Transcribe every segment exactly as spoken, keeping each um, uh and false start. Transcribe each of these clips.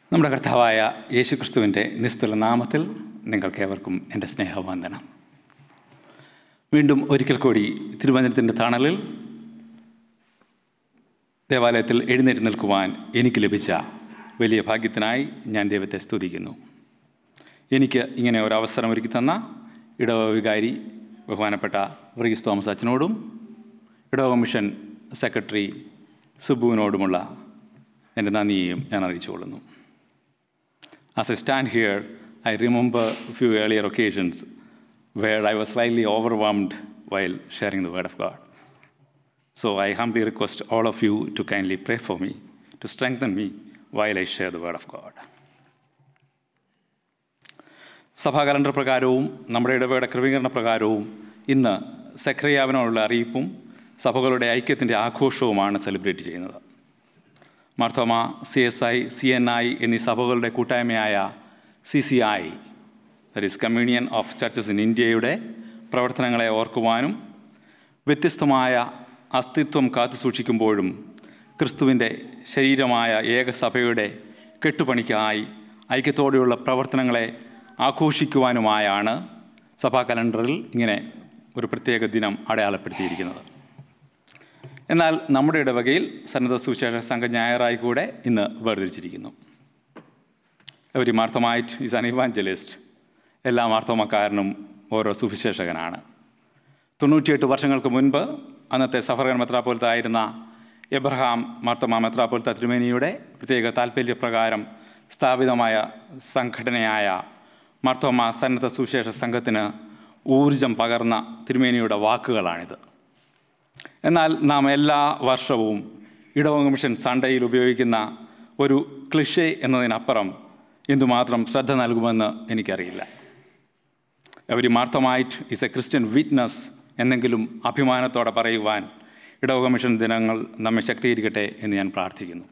നമ്മുടെ കർത്താവായ യേശുക്രിസ്തുവിൻ്റെ നിസ്തുല നാമത്തിൽ നിങ്ങൾക്കേവർക്കും എൻ്റെ സ്നേഹവന്ദനം. വീണ്ടും ഒരിക്കൽ കൂടി തിരുവചനത്തിൻ്റെ തണലിൽ ദേവാലയത്തിൽ എഴുന്നേറ്റ് നിൽക്കുവാൻ എനിക്ക് ലഭിച്ച വലിയ ഭാഗ്യത്തിനായി ഞാൻ ദൈവത്തെ സ്തുതിക്കുന്നു. എനിക്ക് ഇങ്ങനെ ഒരു അവസരം ഒരുക്കി തന്ന ഇടവ വികാരി ബഹുമാനപ്പെട്ട വർഗീസ് തോമസ് അച്ഛനോടും ഇടവ മിഷൻ സെക്രട്ടറി സുബുവിനോടുമുള്ള എൻ്റെ നന്ദിയെയും ഞാൻ അറിയിച്ചുകൊള്ളുന്നു. As I stand here, I remember a few earlier occasions where I was slightly overwhelmed while sharing the Word of God. So I humbly request all of you to kindly pray for me, to strengthen me while I share the Word of God. സഭാ calendar പ്രകാരവും നമ്മുടെ ഇടവേള ക്രമീകരണ പ്രകാരവും ഇന്ന് സെക്രയാവിനുള്ള അറിയിപ്പും സഭകളുടെ ഐക്യത്തിൻ്റെ ആഘോഷവുമാണ് celebrate ചെയ്യുന്നത്. Marthoma, C S I, C N I എന്നീ സഭകളുടെ കൂട്ടായ്മയായ C C I, that is communion of churches in ഇന്ത്യയുടെ പ്രവർത്തനങ്ങളെ ഓർക്കുവാനും വ്യത്യസ്തമായ അസ്തിത്വം കാത്തുസൂക്ഷിക്കുമ്പോഴും ക്രിസ്തുവിൻ്റെ ശരീരമായ ഏകസഭയുടെ കെട്ടുപണിക്കായി ഐക്യത്തോടെയുള്ള പ്രവർത്തനങ്ങളെ ആഘോഷിക്കുവാനുമായാണ് സഭാ കലണ്ടറിൽ ഇങ്ങനെ ഒരു പ്രത്യേക ദിനം അടയാളപ്പെടുത്തിയിരിക്കുന്നത്. എന്നാൽ നമ്മുടെ ഇടവകയിൽ സന്നദ്ധ സുവിശേഷ സംഘ ഞായറായി കൂടെ ഇന്ന് വേർതിരിച്ചിരിക്കുന്നു. Every Marthomite is an evangelist. എല്ലാ മാർത്തോമക്കാരനും ഓരോ സുവിശേഷകനാണ്. തൊണ്ണൂറ്റിയെട്ട് വർഷങ്ങൾക്ക് മുൻപ് അന്നത്തെ സഫർഗൻ മെത്രാപ്പോലിത്ത ആയിരുന്ന എബ്രഹാം മാർത്തോമ മെത്രാപ്പോലിത്ത തിരുമേനിയുടെ പ്രത്യേക താൽപ്പര്യപ്രകാരം സ്ഥാപിതമായ സംഘടനയായ മാർത്തോമ സന്നദ്ധ സുവിശേഷ സംഘത്തിന് ഊർജം പകർന്ന തിരുമേനിയുടെ വാക്കുകളാണിത്. എന്നാൽ നാം എല്ലാ വർഷവും ഇടവക മിഷൻ സൺഡേയിൽ ഉപയോഗിക്കുന്ന ഒരു ക്ലിഷേ എന്നതിനപ്പുറം എന്തുമാത്രം ശ്രദ്ധ നൽകുമെന്ന് എനിക്കറിയില്ല. Every Marthomite is a Christian witness എന്നെങ്കിലും അഭിമാനത്തോടെ പറയുവാൻ ഇടവക മിഷൻ ദിനങ്ങൾ നമ്മെ ശക്തീകരിക്കട്ടെ എന്ന് ഞാൻ പ്രാർത്ഥിക്കുന്നു.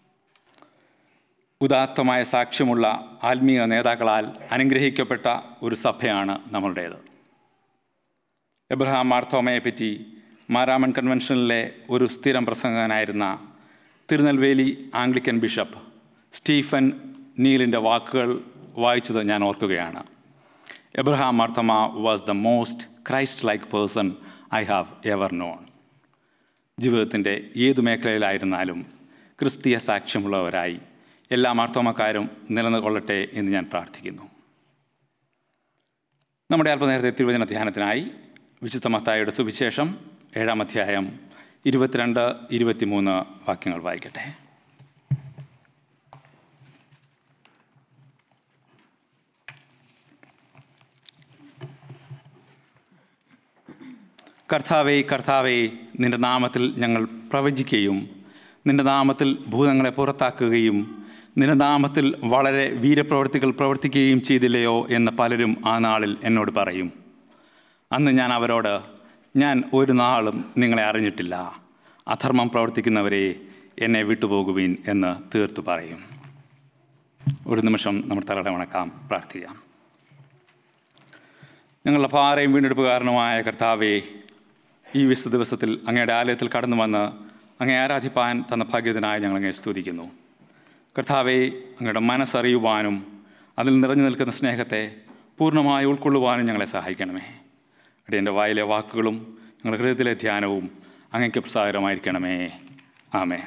ഉദാത്തമായ സാക്ഷ്യമുള്ള ആത്മീയ നേതാക്കളാൽ അനുഗ്രഹിക്കപ്പെട്ട ഒരു സഭയാണ് നമ്മളുടേത്. എബ്രഹാം മാർത്തോമയെപ്പറ്റി മാരാമൺ കൺവെൻഷനിലെ ഒരു സ്ഥിരം പ്രസംഗകനായിരുന്ന തിരുനെൽവേലി ആംഗ്ലിക്കൻ ബിഷപ്പ് സ്റ്റീഫൻ നീലിൻ്റെ വാക്കുകൾ വായിച്ചത് ഞാൻ ഓർക്കുകയാണ്. Abraham Marthoma was the most Christ like person I have ever known. ജീവിതത്തിൻ്റെ ഏതു മേഖലയിലായിരുന്നാലും ക്രിസ്തീയ സാക്ഷ്യമുള്ളവരായി എല്ലാ മാർത്തോമക്കാരും നിലനിൽക്കൊള്ളട്ടെ എന്ന് ഞാൻ പ്രാർത്ഥിക്കുന്നു. നമ്മുടെ അല്പനേരത്തെ തിരുവചന ധ്യാനത്തിനായി വിശുദ്ധ മത്തായിയുടെ സുവിശേഷം ഏഴാം അധ്യായം ഇരുപത്തിരണ്ട് ഇരുപത്തിമൂന്ന് വാക്യങ്ങൾ വായിക്കട്ടെ. കർത്താവേ, കർത്താവേ, നിൻ്റെ നാമത്തിൽ ഞങ്ങൾ പ്രവചിക്കുകയും നിൻ്റെ നാമത്തിൽ ഭൂതങ്ങളെ പുറത്താക്കുകയും നിൻ്റെ നാമത്തിൽ വളരെ വീരപ്രവൃത്തികൾ പ്രവർത്തിക്കുകയും ചെയ്തില്ലയോ എന്ന് പലരും ആ നാളിൽ എന്നോട് പറയും. അന്ന് ഞാൻ അവരോട്, ഞാൻ ഒരു നാളും നിങ്ങളെ അറിഞ്ഞിട്ടില്ല, അധർമ്മം പ്രവർത്തിക്കുന്നവരെ എന്നെ വിട്ടുപോകുവീൻ എന്ന് തീർത്തു പറയും. ഒരു നിമിഷം നമ്മൾ തലയുടെ വണക്കാം, പ്രാർത്ഥിക്കാം. ഞങ്ങളുടെ ഭാരയും വീണ്ടെടുപ്പുകാരനുമായ കർത്താവേ, ഈ വിശുദ്ധ ദിവസത്തിൽ അങ്ങയുടെ ആലയത്തിൽ കടന്നു വന്ന് അങ്ങയെ ആരാധിപ്പാൻ തന്ന ഭാഗ്യത്തിനായി ഞങ്ങൾ അങ്ങയെ സ്തുതിക്കുന്നു. കർത്താവേ, അങ്ങയുടെ മനസ്സറിയുവാനും അതിൽ നിറഞ്ഞു നിൽക്കുന്ന സ്നേഹത്തെ പൂർണ്ണമായി ഉൾക്കൊള്ളുവാനും ഞങ്ങളെ സഹായിക്കണമേ. അടിയൻ്റെ വായിലെ വാക്കുകളും ഞങ്ങളുടെ ഹൃദയത്തിലെ ധ്യാനവും അങ്ങയ്ക്ക് പ്രസാദകരമായിരിക്കണമേ. ആമേൻ.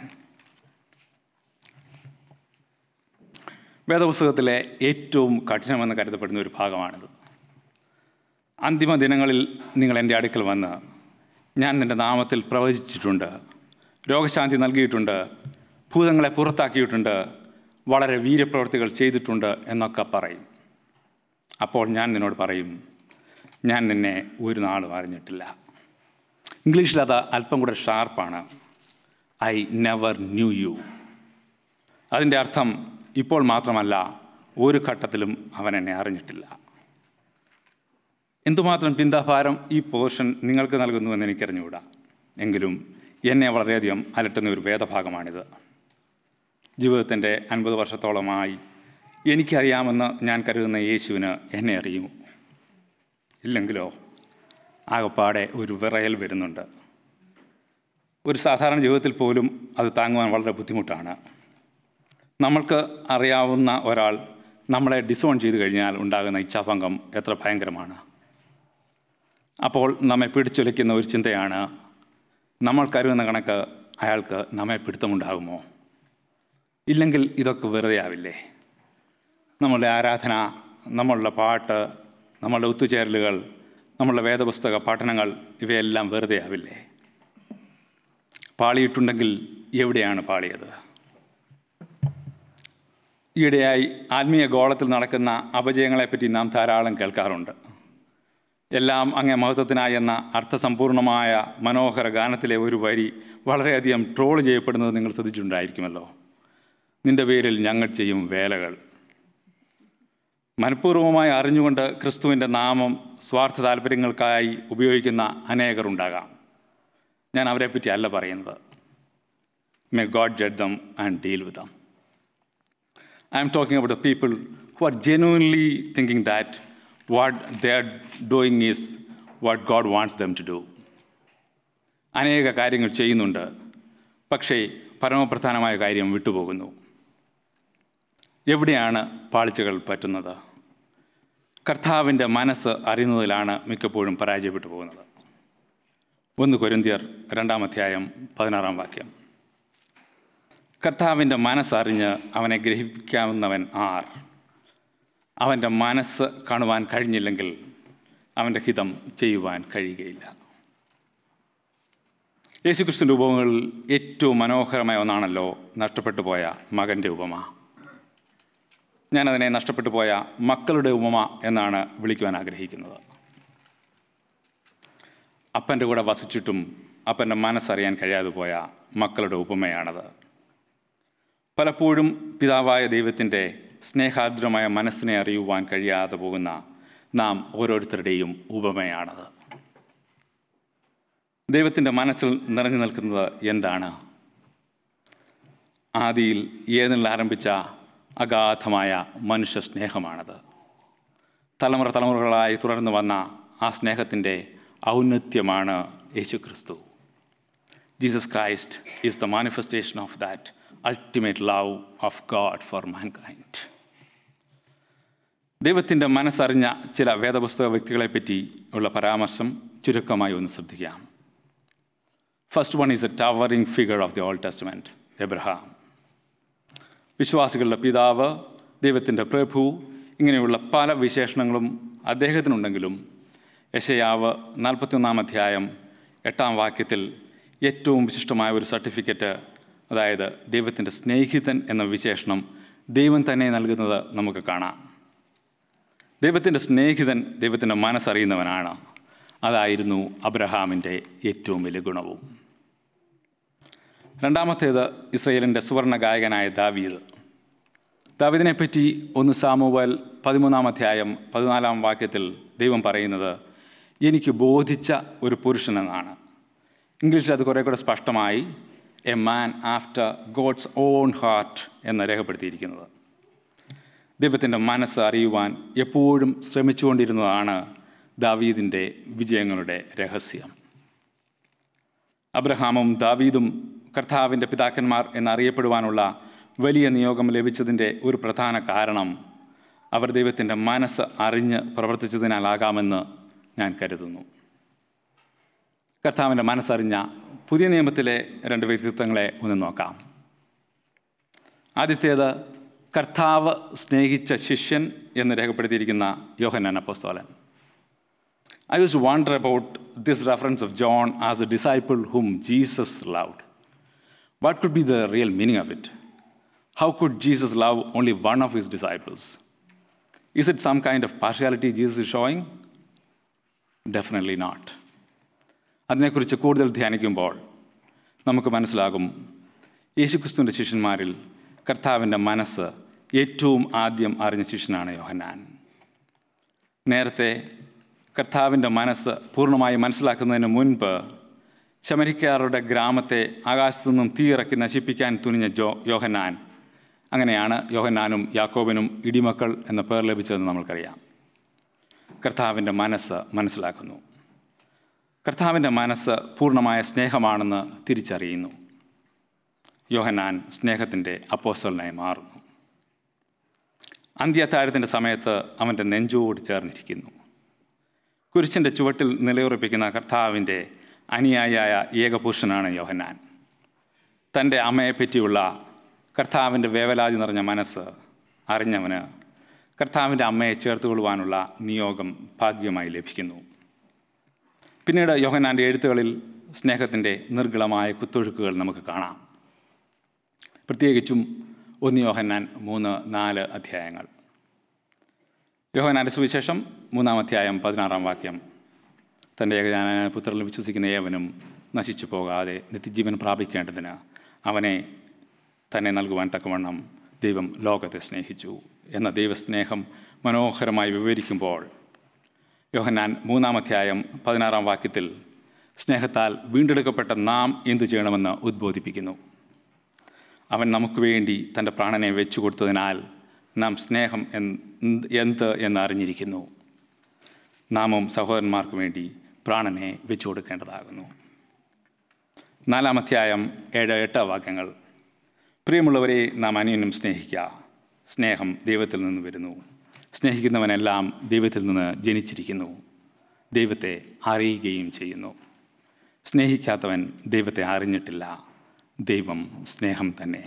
വേദപുസ്തകത്തിലെ ഏറ്റവും കഠിനമെന്ന് കരുതപ്പെടുന്ന ഒരു ഭാഗമാണിത്. അന്തിമ ദിനങ്ങളിൽ നിങ്ങൾ എൻ്റെ അടുക്കൽ വന്ന്, ഞാൻ നിൻ്റെ നാമത്തിൽ പ്രവചിച്ചിട്ടുണ്ട്, രോഗശാന്തി നൽകിയിട്ടുണ്ട്, ഭൂതങ്ങളെ പുറത്താക്കിയിട്ടുണ്ട്, വളരെ വീര്യപ്രവൃത്തികൾ ചെയ്തിട്ടുണ്ട് എന്നൊക്കെ പറയും. അപ്പോൾ ഞാൻ നിന്നോട് പറയും, ഞാൻ നിന്നെ ഒരു നാളും അറിഞ്ഞിട്ടില്ല. ഇംഗ്ലീഷിൽ അത് അല്പം കൂടെ ഷാർപ്പാണ്. I never knew you. അതിൻ്റെ അർത്ഥം ഇപ്പോൾ മാത്രമല്ല, ഒരു ഘട്ടത്തിലും അവൻ എന്നെ അറിഞ്ഞിട്ടില്ല. എന്തുമാത്രം ചിന്താഭാരം ഈ പോർഷൻ നിങ്ങൾക്ക് നൽകുന്നുവെന്ന് എനിക്കറിഞ്ഞുകൂടാ. എങ്കിലും എന്നെ വളരെയധികം അലട്ടുന്ന ഒരു വേദഭാഗമാണിത്. ജീവിതത്തിൻ്റെ അൻപത് വർഷത്തോളമായി എനിക്കറിയാമെന്ന് ഞാൻ കരുതുന്ന യേശുവിന് എന്നെ അറിയുമോ? ഇല്ലെങ്കിലോ ആകപ്പാടെ ഒരു വിറയൽ വരുന്നുണ്ട്. ഒരു സാധാരണ ജീവിതത്തിൽ പോലും അത് താങ്ങുവാൻ വളരെ ബുദ്ധിമുട്ടാണ്. നമ്മൾക്ക് അറിയാവുന്ന ഒരാൾ നമ്മളെ ഡിസോൺ ചെയ്തു കഴിഞ്ഞാൽ ഉണ്ടാകുന്ന ഇച്ഛാഭംഗം എത്ര ഭയങ്കരമാണ്. അപ്പോൾ നമ്മെ പിടിച്ചുലയ്ക്കുന്ന ഒരു ചിന്തയാണ്, നമ്മൾ കരുതുന്ന കണക്ക് അയാൾക്ക് നമ്മെ പിടുത്തമുണ്ടാകുമോ? ഇല്ലെങ്കിൽ ഇതൊക്കെ വെറുതെ ആവില്ലേ? നമ്മളുടെ ആരാധന, നമ്മളുടെ പാട്ട്, നമ്മളുടെ ഒത്തുചേരലുകൾ, നമ്മളുടെ വേദപുസ്തക പഠനങ്ങൾ ഇവയെല്ലാം വെറുതെ ആവില്ലേ? പാളിയിട്ടുണ്ടെങ്കിൽ എവിടെയാണ് പാളിയത്? ഈയിടെയായി ആത്മീയ ഗോളത്തിൽ നടക്കുന്ന അപജയങ്ങളെപ്പറ്റി നാം ധാരാളം കേൾക്കാറുണ്ട്. എല്ലാം അങ്ങേ മഹത്വത്തിനായി എന്ന അർത്ഥസമ്പൂർണമായ മനോഹര ഗാനത്തിലെ ഒരു വരി വളരെയധികം ട്രോൾ ചെയ്യപ്പെടുന്നത് നിങ്ങൾ ശ്രദ്ധിച്ചിട്ടുണ്ടായിരിക്കുമല്ലോ. നിന്റെ പേരിൽ ഞങ്ങൾ ചെയ്യും വേലകൾ. മനഃപൂർവ്വമായി അറിഞ്ഞുകൊണ്ട് ക്രിസ്തുവിൻ്റെ നാമം സ്വാർത്ഥ താല്പര്യങ്ങൾക്കായി ഉപയോഗിക്കുന്ന അനേകർ ഉണ്ടാകാം. ഞാൻ അവരെപ്പറ്റി അല്ല പറയുന്നത്. May God judge them and deal with them. I am talking about the people who are genuinely thinking that what they are doing is what God wants them to do. അനേക കാര്യങ്ങൾ ചെയ്യുന്നുണ്ട്, പക്ഷേ പരമപ്രധാനമായ കാര്യം വിട്ടുപോകുന്നു. എവിടെയാണ് പാളിച്ചകൾ പറ്റുന്നത്? കർത്താവിൻ്റെ മനസ്സ് അറിയുന്നതിലാണ് മിക്കപ്പോഴും പരാജയപ്പെട്ടു പോകുന്നത്. ഒന്ന് കൊരിന്ത്യർ രണ്ടാം അധ്യായം പതിനാറാം വാക്യം. കർത്താവിൻ്റെ മനസ്സറിഞ്ഞ് അവനെ ഗ്രഹിക്കാവുന്നവൻ ആർ? അവൻ്റെ മനസ്സ് കാണുവാൻ കഴിഞ്ഞില്ലെങ്കിൽ അവൻ്റെ ഹിതം ചെയ്യുവാൻ കഴിയുകയില്ല. യേശുക്രിസ്തുവിൻ്റെ ഉപമകളിൽ ഏറ്റവും മനോഹരമായ ഒന്നാണല്ലോ നഷ്ടപ്പെട്ടു പോയ മകൻ്റെ ഉപമ. ഞാനതിനെ നഷ്ടപ്പെട്ടു പോയ മക്കളുടെ ഉപമ എന്നാണ് വിളിക്കുവാൻ ആഗ്രഹിക്കുന്നത്. അപ്പൻ്റെ കൂടെ വസിച്ചിട്ടും അപ്പൻ്റെ മനസ്സറിയാൻ കഴിയാതെ പോയ മക്കളുടെ ഉപമയാണത്. പലപ്പോഴും പിതാവായ ദൈവത്തിൻ്റെ സ്നേഹാർദ്രമായ മനസ്സിനെ അറിയുവാൻ കഴിയാതെ പോകുന്ന നാം ഓരോരുത്തരുടെയും ഉപമയാണത്. ദൈവത്തിൻ്റെ മനസ്സിൽ നിറഞ്ഞു നിൽക്കുന്നത് എന്താണ്? ആദിയിൽ ഏതിൽ ആരംഭിച്ച അഗാധമായ മനുഷ്യ സ്നേഹമാണത്. തലമുറ തലമുറകളായി തുടർന്ന് വന്ന ആ സ്നേഹത്തിൻ്റെ ഔന്നത്യമാണ് യേശുക്രിസ്തു. Jesus Christ is the manifestation of that ultimate love of God for mankind. ദൈവത്തിൻ്റെ മനസ്സറിഞ്ഞ ചില വേദപുസ്തക വ്യക്തികളെപ്പറ്റി ഉള്ള പരാമർശം ചുരുക്കമായി ഒന്ന് ശ്രദ്ധിക്കാം. First one is a towering figure of the old testament, Abraham. വിശ്വാസികളുടെ പിതാവ്, ദൈവത്തിൻ്റെ പ്രഭു, ഇങ്ങനെയുള്ള പല വിശേഷണങ്ങളും അദ്ദേഹത്തിനുണ്ടെങ്കിലും യെശയ്യാവ് നാൽപ്പത്തിയൊന്നാം അധ്യായം എട്ടാം വാക്യത്തിൽ ഏറ്റവും വിശിഷ്ടമായ ഒരു സർട്ടിഫിക്കറ്റ്, അതായത് ദൈവത്തിൻ്റെ സ്നേഹിതൻ എന്ന വിശേഷണം ദൈവം തന്നെ നൽകുന്നത് നമുക്ക് കാണാം. ദൈവത്തിൻ്റെ സ്നേഹിതൻ ദൈവത്തിൻ്റെ മനസ്സറിയുന്നവനാണ്. അതായിരുന്നു അബ്രഹാമിൻ്റെ ഏറ്റവും വലിയ ഗുണവും. രണ്ടാമത്തേത് ഇസ്രായേലിൻ്റെ സുവർണ ഗായകനായ ദാവീദ്. ദാവീദിനെപ്പറ്റി ഒന്ന് സാമുവേൽ പതിമൂന്നാം അധ്യായം പതിനാലാം വാക്യത്തിൽ ദൈവം പറയുന്നത് എനിക്ക് ബോധിച്ച ഒരു പുരുഷനെന്നാണ്. ഇംഗ്ലീഷിൽ അത് കുറേ കൂടെ സ്പഷ്ടമായി a man after God's own heart എന്ന് രേഖപ്പെടുത്തിയിരിക്കുന്നത്. ദൈവത്തിൻ്റെ മനസ്സ് അറിയുവാൻ എപ്പോഴും ശ്രമിച്ചുകൊണ്ടിരുന്നതാണ് ദാവീദിൻ്റെ വിജയങ്ങളുടെ രഹസ്യം. അബ്രഹാമും ദാവീദും കർത്താവിൻ്റെ പിതാക്കന്മാർ എന്നറിയപ്പെടുവാനുള്ള വലിയ നിയോഗം ലഭിച്ചതിൻ്റെ ഒരു പ്രധാന കാരണം അവർ ദൈവത്തിൻ്റെ മനസ്സ് അറിഞ്ഞ് പ്രവർത്തിച്ചതിനാലാകാമെന്ന് ഞാൻ കരുതുന്നു. കർത്താവിൻ്റെ മനസ്സറിഞ്ഞ പുതിയ നിയമത്തിലെ രണ്ട് വ്യക്തിത്വങ്ങളെ ഒന്ന് നോക്കാം. ആദ്യത്തേത് കർത്താവ് സ്നേഹിച്ച ശിഷ്യൻ എന്ന് രേഖപ്പെടുത്തിയിരിക്കുന്ന യോഹന്നാൻ അപ്പോസ്തലൻ. I used to wonder about this reference of John as a disciple whom Jesus loved. What could be the real meaning of it? How could Jesus love only one of his disciples? Is it some kind of partiality Jesus is showing? Definitely not. അതിനെക്കുറിച്ച് കൂടുതൽ ധ്യാനിക്കുമ്പോൾ നമുക്ക് മനസ്സിലാകും, യേശുക്രിസ്തുവിൻ്റെ ശിഷ്യന്മാരിൽ കർത്താവിൻ്റെ മനസ്സ് ഏറ്റവും ആദ്യം അറിഞ്ഞ ശിഷ്യനാണ് യോഹന്നാൻ. നേരത്തെ കർത്താവിൻ്റെ മനസ്സ് പൂർണ്ണമായി മനസ്സിലാക്കുന്നതിന് മുൻപ് ശമരിക്കാരുടെ ഗ്രാമത്തെ ആകാശത്തു നിന്നും തീയിറക്കി നശിപ്പിക്കാൻ തുനിഞ്ഞ ജോ യോഹന്നാൻ അങ്ങനെയാണ് യോഹന്നാനും യാക്കോബിനും ഇടിമക്കൾ എന്ന പേർ ലഭിച്ചതെന്ന് നമ്മൾക്കറിയാം. കർത്താവിൻ്റെ മനസ്സ് മനസ്സിലാക്കുന്നു. കർത്താവിൻ്റെ മനസ്സ് പൂർണ്ണമായ സ്നേഹമാണെന്ന് തിരിച്ചറിയുന്നു. യോഹന്നാൻ സ്നേഹത്തിൻ്റെ അപ്പോസ്തലനായി മാറുന്നു. അന്ത്യത്താഴത്തിൻ്റെ സമയത്ത് അവൻ്റെ നെഞ്ചോട് ചേർന്നിരിക്കുന്നു. കുരിശിൻ്റെ ചുവട്ടിൽ നിലയുറപ്പിക്കുന്ന കർത്താവിൻ്റെ അനുയായിയായ ഏകപുരുഷനാണ് യോഹന്നാൻ. തൻ്റെ അമ്മയെപ്പറ്റിയുള്ള കർത്താവിൻ്റെ വേവലാതി നിറഞ്ഞ മനസ്സ് അറിഞ്ഞവന് കർത്താവിൻ്റെ അമ്മയെ ചേർത്തുകൊള്ളുവാനുള്ള നിയോഗം ഭാഗ്യമായി ലഭിക്കുന്നു. പിന്നീട് യോഹന്നാൻ്റെ എഴുത്തുകളിൽ സ്നേഹത്തിൻ്റെ നിർഗളമായ കുത്തൊഴുക്കുകൾ നമുക്ക് കാണാം. പ്രത്യേകിച്ചും ഒന്ന് യോഹന്നാൻ മൂന്ന് നാല് അധ്യായങ്ങൾ. യോഹന്നാൻ്റെ സുവിശേഷം മൂന്നാം അധ്യായം പതിനാറാം വാക്യം: തൻ്റെ ഏകജാതനായ പുത്രനിൽ വിശ്വസിക്കുന്ന ഏവനും നശിച്ചു പോകാതെ നിത്യജീവൻ പ്രാപിക്കേണ്ടതിന് അവനെ തന്നെ നൽകുവാൻ തക്കവണ്ണം ദൈവം ലോകത്തെ സ്നേഹിച്ചു എന്ന ദൈവസ്നേഹം മനോഹരമായി വിവരിക്കുമ്പോൾ യോഹന്നാൻ മൂന്നാം അധ്യായം പതിനാറാം വാക്യത്തിൽ സ്നേഹത്താൽ വീണ്ടെടുക്കപ്പെട്ട നാം എന്തു ചെയ്യണമെന്ന് ഉദ്ബോധിപ്പിക്കുന്നു. അവൻ നമുക്ക് വേണ്ടി തൻ്റെ പ്രാണനെ വെച്ചു കൊടുത്തതിനാൽ നാം സ്നേഹം എന്ത് എന്ന് അറിഞ്ഞിരിക്കുന്നു. നാമും സഹോദരന്മാർക്ക് വേണ്ടി പ്രാണനെ വെച്ചു കൊടുക്കേണ്ടതാകുന്നു. നാലാം അധ്യായം ഏഴ് എട്ട് വാക്യങ്ങൾ: പ്രിയമുള്ളവരെ, നാം അന്യനും സ്നേഹിക്കുക. സ്നേഹം ദൈവത്തിൽ നിന്ന് വരുന്നു. സ്നേഹിക്കുന്നവനെല്ലാം ദൈവത്തിൽ നിന്ന് ജനിച്ചിരിക്കുന്നു, ദൈവത്തെ അറിയുകയും ചെയ്യുന്നു. സ്നേഹിക്കാത്തവൻ ദൈവത്തെ അറിഞ്ഞിട്ടില്ല. ദൈവം സ്നേഹം തന്നെ.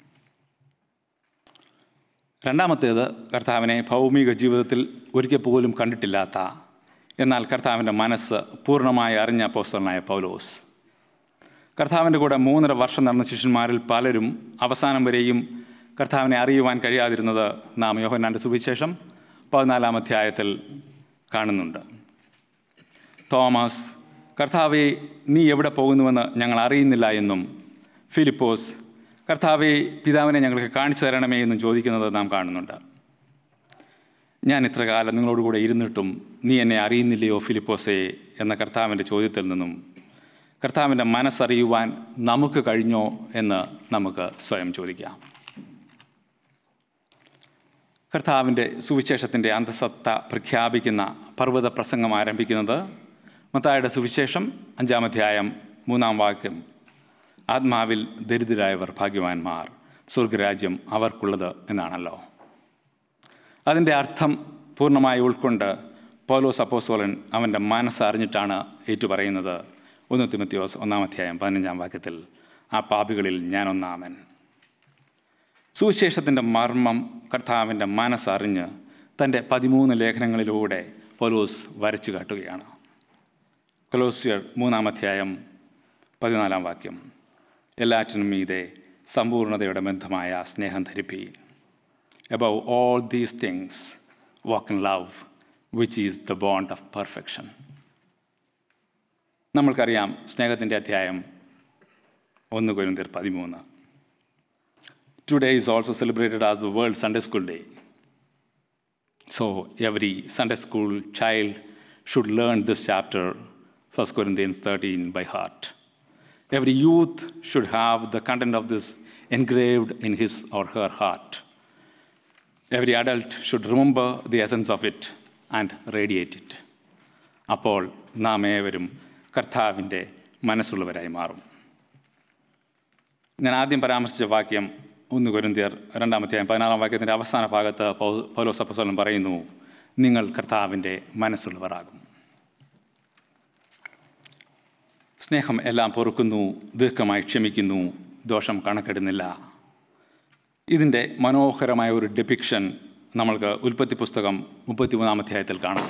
രണ്ടാമത്തേത്, കർത്താവിനെ ഭൗമിക ജീവിതത്തിൽ ഒരിക്കൽ പോലും കണ്ടിട്ടില്ലാത്ത എന്നാൽ കർത്താവിൻ്റെ മനസ്സ് പൂർണ്ണമായി അറിഞ്ഞ അപ്പോസ്തലനായ പൗലോസ്. കർത്താവിൻ്റെ കൂടെ മൂന്നര വർഷം നടന്ന ശിഷ്യന്മാരിൽ പലരും അവസാനം വരെയും കർത്താവിനെ അറിയുവാൻ കഴിയാതിരുന്നത് നാം യോഹന്നാൻ്റെ സുവിശേഷം പതിനാലാം അധ്യായത്തിൽ കാണുന്നുണ്ട്. തോമസ്, കർത്താവെ, നീ എവിടെ പോകുന്നുവെന്ന് ഞങ്ങൾ അറിയുന്നില്ല എന്നും ഫിലിപ്പോസ്, കർത്താവെ, പിതാവിനെ ഞങ്ങൾക്ക് കാണിച്ചു തരണമേ എന്നും ചോദിക്കുന്നത് നാം കാണുന്നുണ്ട്. ഞാൻ ഇത്ര കാലം നിങ്ങളോടുകൂടെ ഇരുന്നിട്ടും നീ എന്നെ അറിയുന്നില്ലയോ ഫിലിപ്പോസേ എന്ന കർത്താവിൻ്റെ ചോദ്യത്തിൽ നിന്നും കർത്താവിൻ്റെ മനസ്സറിയുവാൻ നമുക്ക് കഴിഞ്ഞോ എന്ന് നമുക്ക് സ്വയം ചോദിക്കാം. കർത്താവിൻ്റെ സുവിശേഷത്തിൻ്റെ അന്തസത്ത പ്രഖ്യാപിക്കുന്ന പർവ്വത പ്രസംഗം ആരംഭിക്കുന്നത് മത്തായിയുടെ സുവിശേഷം അഞ്ചാം അധ്യായം മൂന്നാം വാക്യം: ആത്മാവിൽ ദരിദ്രരായവർ ഭാഗ്യവാന്മാർ, സ്വർഗരാജ്യം അവർക്കുള്ളത് എന്നാണല്ലോ. അതിൻ്റെ അർത്ഥം പൂർണ്ണമായി ഉൾക്കൊണ്ട് പൗലോസ് അപ്പോസ്തലൻ അവൻ്റെ മനസ്സറിഞ്ഞിട്ടാണ് ഏറ്റുപറയുന്നത്. ഒന്ന് തിമോഥെയോസ് ഒന്നാം അധ്യായം പതിനഞ്ചാം വാക്യത്തിൽ: ആ പാപികളിൽ ഞാനൊന്നാമൻ. സുവിശേഷത്തിൻ്റെ മർമ്മം കർത്താവിൻ്റെ മനസ്സറിഞ്ഞ് തൻ്റെ പതിമൂന്ന് ലേഖനങ്ങളിലൂടെ പൗലോസ് വരച്ചു കാട്ടുകയാണ്. കൊലോസ്യർ മൂന്നാം അധ്യായം പതിനാലാം വാക്യം: എല്ലാറ്റിനും മീതെ സമ്പൂർണ്ണതയുടെ ബന്ധമായ സ്നേഹം ധരിപ്പീൻ. Above all these things, walk in love, which is the bond of perfection. നമ്മൾക്കറിയാം സ്നേഹത്തിൻ്റെ അധ്യായം ഒന്ന് കൊരിന്ത്യർ പതിമൂന്ന്. Today is also celebrated as the World Sunday School Day. So every Sunday school child should learn this chapter, First Corinthians thirteen, by heart. Every youth should have the content of this engraved in his or her heart. Every adult should remember the essence of it and radiate it. അപ്പോൾ നാം ഏവരും കർത്താവിൻ്റെ മനസ്സുള്ളവരായി മാറും. ഞാൻ ആദ്യം പരാമർശിച്ച വാക്യം ഒന്ന് കൊരിന്ത്യർ രണ്ടാമത്തെ പതിനാറാം വാക്യത്തിൻ്റെ അവസാന ഭാഗത്ത് പൗലോസ് അപ്പോസ്തലൻ പറയുന്നു, നിങ്ങൾ കർത്താവിൻ്റെ മനസ്സുള്ളവരാകും. സ്നേഹം എല്ലാം പൊറുക്കുന്നു, ദീർഘമായി ക്ഷമിക്കുന്നു, ദോഷം കണക്കെടുന്നില്ല. ഇതിൻ്റെ മനോഹരമായ ഒരു ഡെപിക്ഷൻ നമ്മൾക്ക് ഉൽപ്പത്തി പുസ്തകം മുപ്പത്തിമൂന്നാം അധ്യായത്തിൽ കാണാം.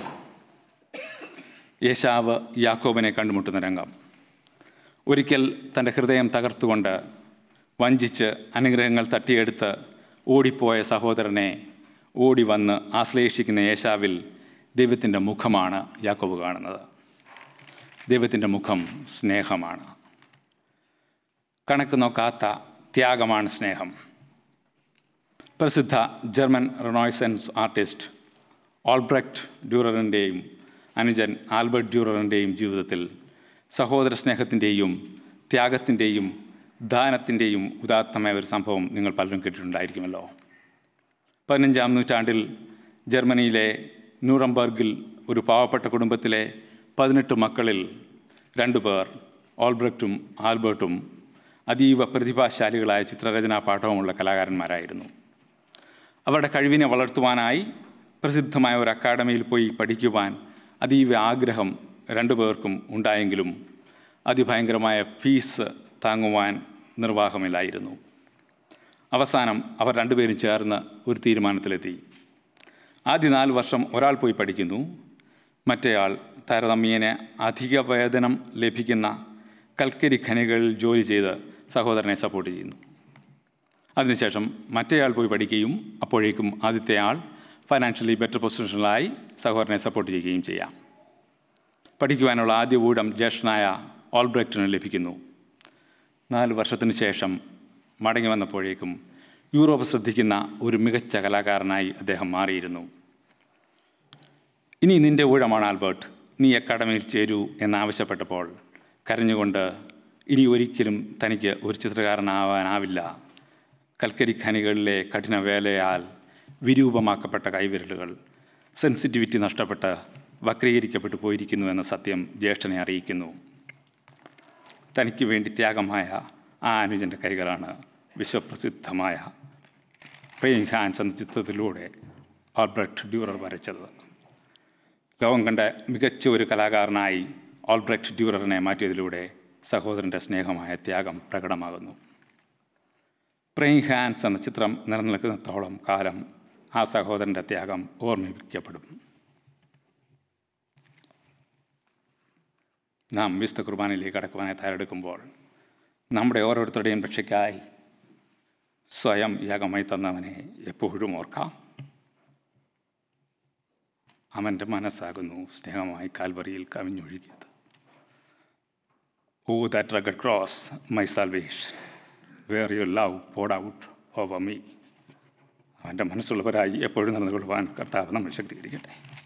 യേശാവ് യാക്കോബിനെ കണ്ടുമുട്ടുന്ന രംഗം. ഒരിക്കൽ തൻ്റെ ഹൃദയം തകർത്തുകൊണ്ട് വഞ്ചിച്ച് അനുഗ്രഹങ്ങൾ തട്ടിയെടുത്ത് ഓടിപ്പോയ സഹോദരനെ ഓടി വന്ന് ആശ്ലേഷിക്കുന്ന യേശാവിൽ ദൈവത്തിൻ്റെ മുഖമാണ് യാക്കോബ് കാണുന്നത്. ദൈവത്തിൻ്റെ മുഖം സ്നേഹമാണ്. കണക്ക് നോക്കാത്ത ത്യാഗമാണ് സ്നേഹം. പ്രസിദ്ധ ജർമ്മൻ റെനോയ്സൻസ് ആർട്ടിസ്റ്റ് ഓൾബ്രെക്റ്റ് ഡ്യൂററിൻ്റെയും അനുജൻ ആൽബർട്ട് ഡ്യൂററിൻ്റെയും ജീവിതത്തിൽ സഹോദര സ്നേഹത്തിൻ്റെയും ത്യാഗത്തിൻ്റെയും ദാനത്തിൻ്റെയും ഉദാത്തമായ ഒരു സംഭവം നിങ്ങൾ പലരും കേട്ടിട്ടുണ്ടായിരിക്കുമല്ലോ. പതിനഞ്ചാം നൂറ്റാണ്ടിൽ ജർമ്മനിയിലെ ന്യൂറംബർഗിൽ ഒരു പാവപ്പെട്ട കുടുംബത്തിലെ പതിനെട്ട് മക്കളിൽ രണ്ടു പേർ, ഓൾബ്രെക്റ്റും ആൽബർട്ടും, അതീവ പ്രതിഭാശാലികളായ ചിത്രരചനാ പാഠവുമുള്ള കലാകാരന്മാരായിരുന്നു. അവരുടെ കഴിവിനെ വളർത്തുവാനായി പ്രസിദ്ധമായ ഒരു അക്കാഡമിയിൽ പോയി പഠിക്കുവാൻ അതീവ ആഗ്രഹം രണ്ടു പേർക്കും ഉണ്ടായെങ്കിലും അതിഭയങ്കരമായ ഫീസ് താങ്ങുവാൻ നിർവാഹമില്ലായിരുന്നു. അവസാനം അവർ രണ്ടുപേരും ചേർന്ന് ഒരു തീരുമാനത്തിലെത്തി. ആദ്യ നാല് വർഷം ഒരാൾ പോയി പഠിക്കുന്നു, മറ്റേയാൾ താരതമ്യേന അധിക വേതനം ലഭിക്കുന്ന കൽക്കരി ഖനികളിൽ ജോലി ചെയ്ത് സഹോദരനെ സപ്പോർട്ട് ചെയ്യുന്നു. അതിനുശേഷം മറ്റേയാൾ പോയി പഠിക്കുകയും അപ്പോഴേക്കും ആദ്യത്തെ ആൾ ഫൈനാൻഷ്യലി ബെറ്റർ പൊസിഷനിലായി സഹോദരനെ സപ്പോർട്ട് ചെയ്യുകയും ചെയ്യാം. പഠിക്കുവാനുള്ള ആദ്യ ഊഴം ജ്യേഷ്ഠനായ ഓൾബ്രെക്റ്റിന് ലഭിക്കുന്നു. നാല് വർഷത്തിന് ശേഷം മടങ്ങി വന്നപ്പോഴേക്കും യൂറോപ്പ് ശ്രദ്ധിക്കുന്ന ഒരു മികച്ച കലാകാരനായി അദ്ദേഹം മാറിയിരുന്നു. ഇനി നിൻ്റെ ഊഴമാണ് ആൽബർട്ട്, നീ അക്കാഡമിയിൽ ചേരൂ എന്നാവശ്യപ്പെട്ടപ്പോൾ കരഞ്ഞുകൊണ്ട് ഇനി ഒരിക്കലും തനിക്ക് ഒരു ചിത്രകാരനാവാനാവില്ല, കൽക്കരി ഖനികളിലെ കഠിന വേലയാൽ വിരൂപമാക്കപ്പെട്ട കൈവിരലുകൾ സെൻസിറ്റിവിറ്റി നഷ്ടപ്പെട്ട് വക്രീകരിക്കപ്പെട്ടു പോയിരിക്കുന്നു എന്ന സത്യം ജ്യേഷ്ഠനെ അറിയിക്കുന്നു. തനിക്ക് വേണ്ടി ത്യാഗമായ ആ അനുജൻ്റെ കൈകളാണ് വിശ്വപ്രസിദ്ധമായ പ്രേയിങ് ഹാൻഡ്സ് എന്ന ചിത്രത്തിലൂടെ ആൽബ്രെക്റ്റ് ഡ്യൂറർ വരച്ചത്. ലോകം കണ്ട മികച്ച ഒരു കലാകാരനായി ആൽബ്രെക്റ്റ് ഡ്യൂററിനെ മാറ്റിയതിലൂടെ സഹോദരൻ്റെ സ്നേഹമായ ത്യാഗം പ്രകടമാകുന്നു. പ്രേയിങ് ഹാൻഡ്സ് എന്ന ചിത്രം നിലനിൽക്കുന്നിടത്തോളം കാലം ആ സഹോദരൻ്റെ ത്യാഗം ഓർമ്മിപ്പിക്കപ്പെടും. നാം വിശുദ്ധ കുർബാനയിലേക്ക് കടക്കുവാനായി തയ്യാറെടുക്കുമ്പോൾ നമ്മുടെ ഓരോരുത്തരുടെയും രക്ഷയ്ക്കായി സ്വയം യാഗമായി തന്നവനെ എപ്പോഴും ഓർക്കാം. അവൻ്റെ മനസ്സാകുന്നു സ്നേഹമായി കാൽവറിയിൽ കവിഞ്ഞൊഴുകിയത്. O that rugged cross my salvation, where your love poured out over me. അവൻ്റെ മനസ്സുള്ളവരായി എപ്പോഴും നടന്നുകൊള്ളുവാൻ കർത്താവ് നമ്മൾ ശക്തീകരിക്കട്ടെ.